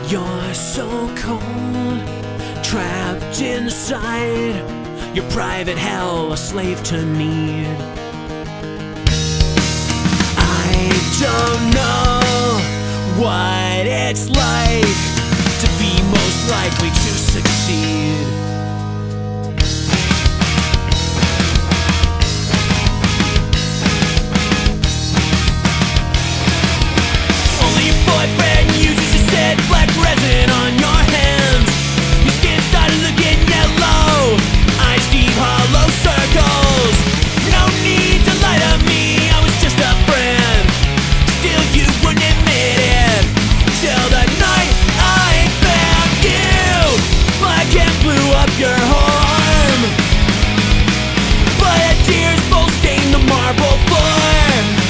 You're so cold, trapped inside your private hell, a slave to need. I don't know what it's like to be most likely to succeed. Only your boyfriend uses your said black resin on your hands. Your skin started looking yellow, eyes deep hollow circles. No need to lie to me, I was just a friend. Still you wouldn't admit it, till the night I found you. Black and blew up your arm, but tears both stained the marble floor.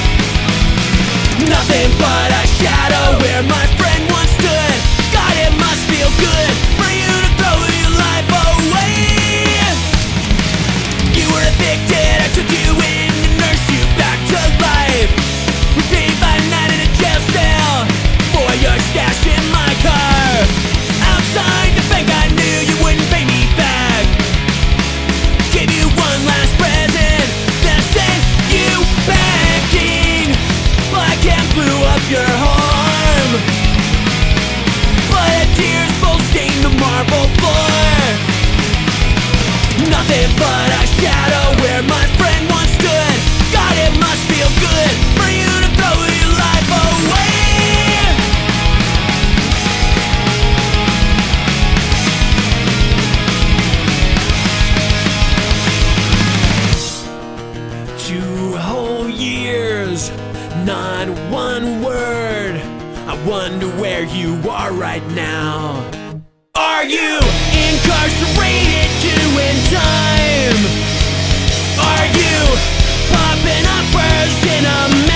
Nothing but a shadow where my friend once stood. God, it must feel good for you to throw your life away. You were addicted, I took you in to nurse you back to life. We paid by night in a jail cell for your stash in my car. Outside the bank I knew you wouldn't pay me back. Gave you one last present, then I sent you packing. Black and blew up your arm, but tears both stained the marble floor. Nothing but a shadow where my friend once stood. God, it must feel good for you to throw your life away. Two whole years, not one word. I wonder where you are right now. Are you incarcerated doing time? Are you popping uppers in a